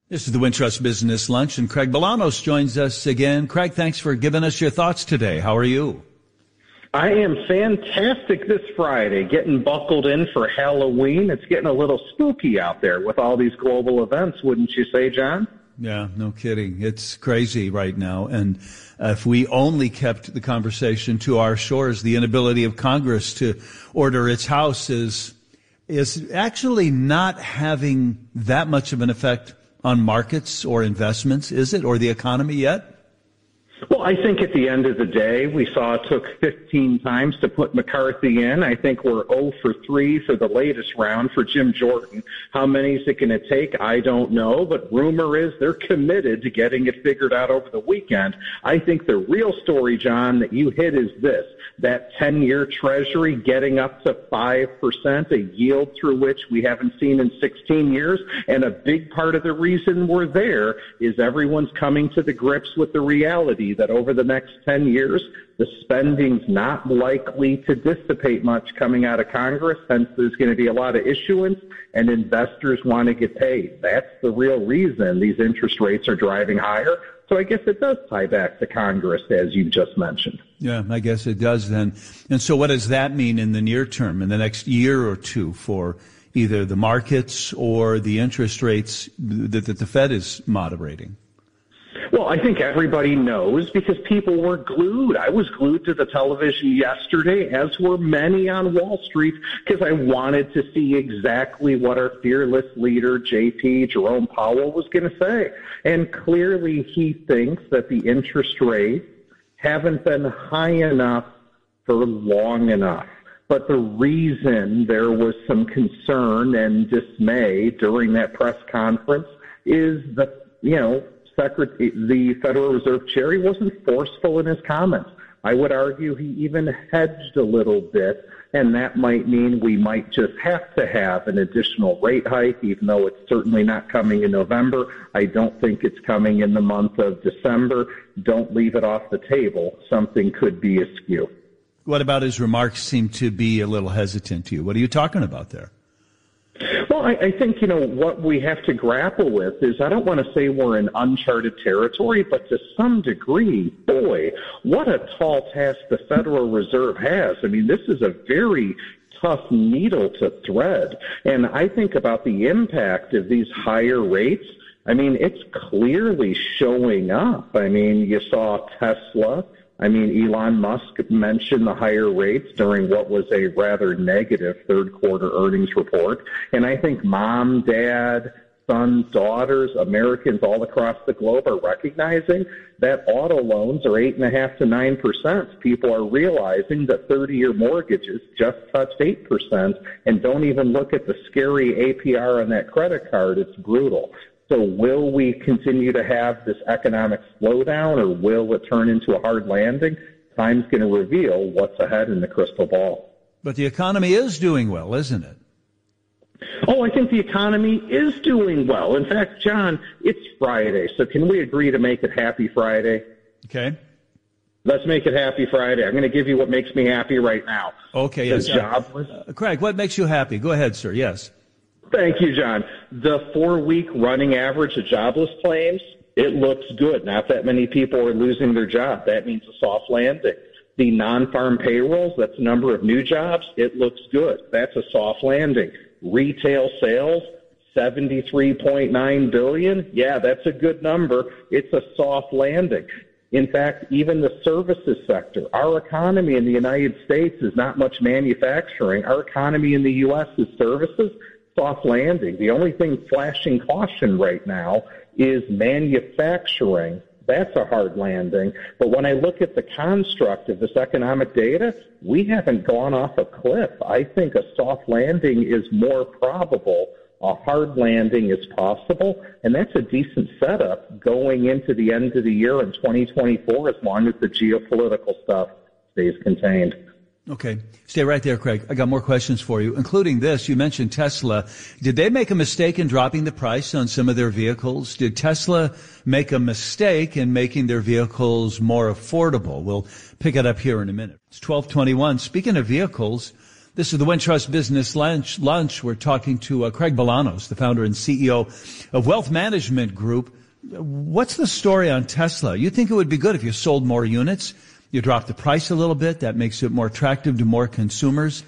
This is the Wintrust Business Lunch, and Craig Bolanos joins us again. Craig, thanks for giving us your thoughts today. How are you? I am fantastic this Friday, getting buckled in for Halloween. It's getting a little spooky out there with all these global events, wouldn't you say, John? Yeah, no kidding. It's crazy right now. And if we only kept the conversation to our shores, the inability of Congress to order its House is actually not having that much of an effect on markets or investments, is it, or the economy yet? Well, I think at the end of the day, we saw it took 15 times to put McCarthy in. I think we're 0 for 3 for the latest round for Jim Jordan. How many is it going to take? I don't know, but rumor is they're committed to getting it figured out over the weekend. I think the real story, John, that you hit is this, that 10-year Treasury getting up to 5%, a yield through which we haven't seen in 16 years. And a big part of the reason we're there is everyone's coming to the grips with the reality that over the next 10 years, the spending's not likely to dissipate much coming out of Congress. Hence, there's going to be a lot of issuance, and investors want to get paid. That's the real reason these interest rates are driving higher. So I guess it does tie back to Congress, as you just mentioned. Yeah, I guess it does then. And so what does that mean in the near term, in the next year or two, for either the markets or the interest rates that the Fed is moderating? Well, I think everybody knows because people were glued. I was glued to the television yesterday, as were many on Wall Street, because I wanted to see exactly what our fearless leader, Jerome Powell, was going to say. And clearly he thinks that the interest rates haven't been high enough for long enough. But the reason there was some concern and dismay during that press conference is that, the Federal Reserve Chair, he wasn't forceful in his comments. I would argue he even hedged a little bit, and that might mean we might just have to have an additional rate hike, even though it's certainly not coming in November. I don't think it's coming in the month of December. Don't leave it off the table. Something could be askew. What about his remarks seem to be a little hesitant to you? What are you talking about there? Well, I think, what we have to grapple with is I don't want to say we're in uncharted territory, but to some degree, boy, what a tall task the Federal Reserve has. I mean, this is a very tough needle to thread. And I think about the impact of these higher rates. I mean, it's clearly showing up. I mean, you saw Tesla. Elon Musk mentioned the higher rates during what was a rather negative third quarter earnings report. And I think mom, dad, sons, daughters, Americans all across the globe are recognizing that auto loans are 8.5% to 9%. People are realizing that 30-year mortgages just touched 8% and don't even look at the scary APR on that credit card. It's brutal. So will we continue to have this economic slowdown, or will it turn into a hard landing? Time's going to reveal what's ahead in the crystal ball. But the economy is doing well, isn't it? Oh, I think the economy is doing well. In fact, John, it's Friday, so can we agree to make it Happy Friday? Okay. Let's make it Happy Friday. I'm going to give you what makes me happy right now. Okay, yes. Jobless. Craig, what makes you happy? Go ahead, sir. Yes. Thank you, John. The 4-week running average of jobless claims, it looks good. Not that many people are losing their job. That means a soft landing. The non-farm payrolls, that's the number of new jobs, it looks good. That's a soft landing. Retail sales, $73.9 billion. Yeah, that's a good number. It's a soft landing. In fact, even the services sector, our economy in the United States is not much manufacturing. Our economy in the U.S. is services. Soft landing. The only thing flashing caution right now is manufacturing. That's a hard landing. But when I look at the construct of this economic data, we haven't gone off a cliff. I think a soft landing is more probable. A hard landing is possible, and that's a decent setup going into the end of the year in 2024 as long as the geopolitical stuff stays contained. Okay. Stay right there, Craig. I got more questions for you, including this. You mentioned Tesla. Did they make a mistake in dropping the price on some of their vehicles? Did Tesla make a mistake in making their vehicles more affordable? We'll pick it up here in a minute. It's 12:21. Speaking of vehicles, This is the Wintrust Business Lunch. We're talking to Craig Bolanos, the founder and CEO of Wealth Management Group. What's the story on Tesla? You think it would be good if you sold more units? You drop the price a little bit. That makes it more attractive to more consumers.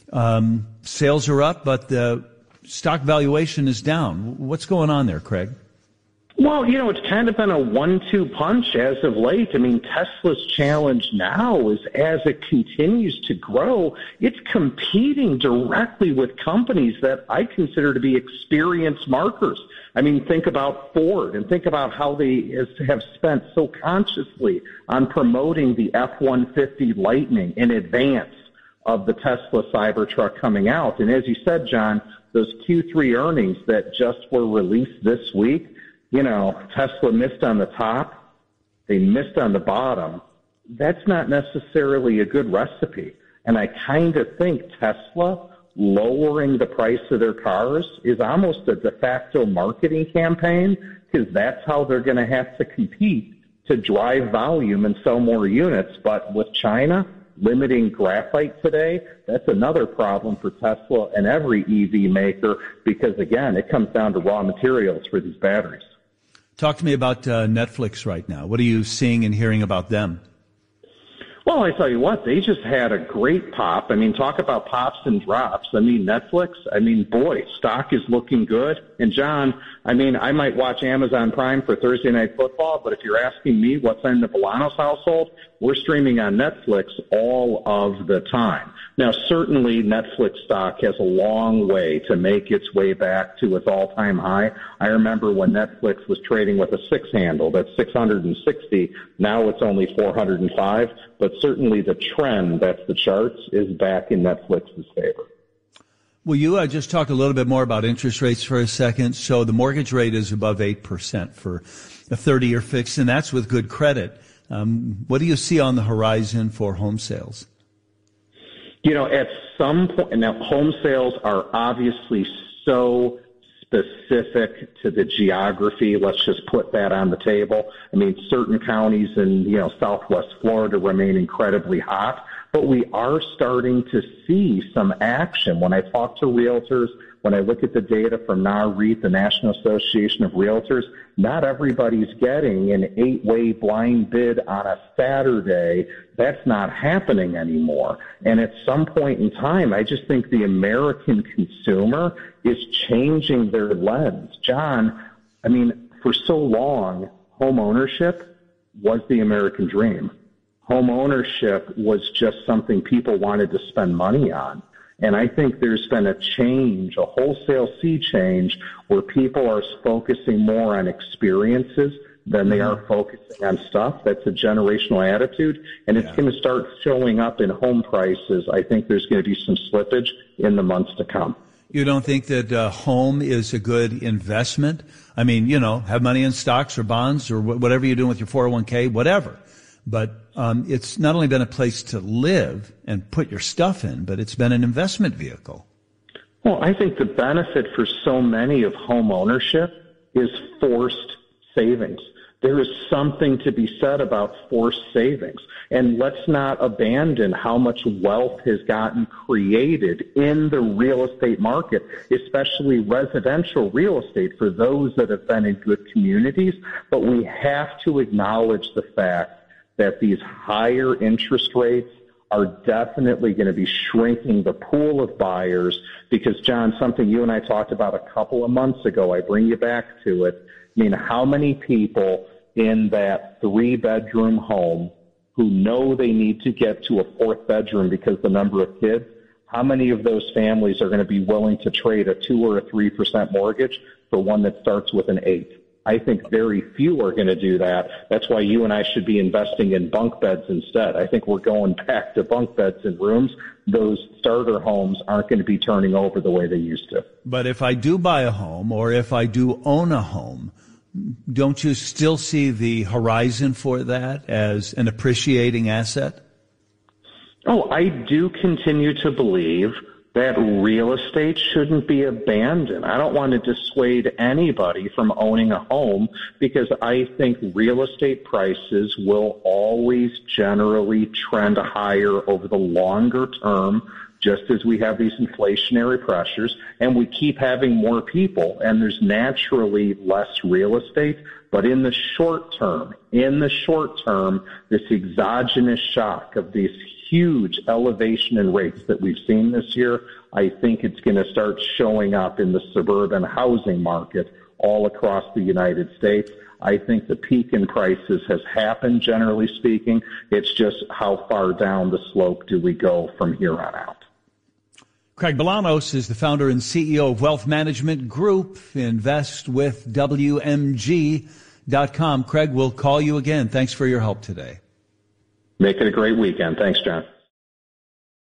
Sales are up, but the stock valuation is down. What's going on there, Craig? Well, it's kind of been a 1-2 punch as of late. I mean, Tesla's challenge now is as it continues to grow, it's competing directly with companies that I consider to be experienced marketers. I mean, think about Ford and think about how they have spent so consciously on promoting the F-150 Lightning in advance of the Tesla Cybertruck coming out. And as you said, John, those Q3 earnings that just were released this week, Tesla missed on the top, they missed on the bottom. That's not necessarily a good recipe. And I kind of think Tesla lowering the price of their cars is almost a de facto marketing campaign, because that's how they're going to have to compete to drive volume and sell more units. But with China limiting graphite today, that's another problem for Tesla and every EV maker, because, again, it comes down to raw materials for these batteries. Talk to me about Netflix right now. What are you seeing and hearing about them? Well, I tell you what, they just had a great pop. I mean, talk about pops and drops. I mean, Netflix, boy, stock is looking good. And, John, I might watch Amazon Prime for Thursday Night Football, but if you're asking me what's in the Bolanos household, we're streaming on Netflix all of the time. Now, certainly Netflix stock has a long way to make its way back to its all-time high. I remember when Netflix was trading with a 6 handle, that's 660. Now it's only 405. But certainly the trend, that's the charts, is back in Netflix's favor. Will you just talk a little bit more about interest rates for a second? So the mortgage rate is above 8% for a 30-year fix, and that's with good credit. What do you see on the horizon for home sales? At some point, now home sales are obviously so specific to the geography. Let's just put that on the table. Certain counties in, Southwest Florida remain incredibly hot, but we are starting to see some action. When I talk to realtors, when I look at the data from NAREIT, the National Association of Realtors, not everybody's getting an 8-way blind bid on a Saturday. That's not happening anymore. And at some point in time, I just think the American consumer is changing their lens. John, for so long, home ownership was the American dream. Home ownership was just something people wanted to spend money on. And I think there's been a change, a wholesale sea change, where people are focusing more on experiences than they are focusing on stuff. That's a generational attitude, and it's going to start showing up in home prices. I think there's going to be some slippage in the months to come. You don't think that home is a good investment? Have money in stocks or bonds or whatever you're doing with your 401k, whatever. But it's not only been a place to live and put your stuff in, but it's been an investment vehicle. Well, I think the benefit for so many of home ownership is forced savings. There is something to be said about forced savings. And let's not abandon how much wealth has gotten created in the real estate market, especially residential real estate for those that have been in good communities. But we have to acknowledge the fact that these higher interest rates are definitely going to be shrinking the pool of buyers, because, John, something you and I talked about a couple of months ago, I bring you back to it. How many people in that 3-bedroom home who know they need to get to a 4th bedroom because the number of kids, how many of those families are going to be willing to trade a 2 or a 3% mortgage for one that starts with an 8? I think very few are going to do that. That's why you and I should be investing in bunk beds instead. I think we're going back to bunk beds in rooms. Those starter homes aren't going to be turning over the way they used to. But if I do buy a home, or if I do own a home, don't you still see the horizon for that as an appreciating asset? Oh, I do continue to believe that real estate shouldn't be abandoned. I don't want to dissuade anybody from owning a home, because I think real estate prices will always generally trend higher over the longer term just as we have these inflationary pressures and we keep having more people and there's naturally less real estate. But in the short term, this exogenous shock of this huge elevation in rates that we've seen this year, I think it's going to start showing up in the suburban housing market all across the United States. I think the peak in prices has happened, generally speaking. It's just how far down the slope do we go from here on out. Craig Bolanos is the founder and CEO of Wealth Management Group. Invest with WMG.com. Craig, we'll call you again. Thanks for your help today. Make it a great weekend. Thanks, John.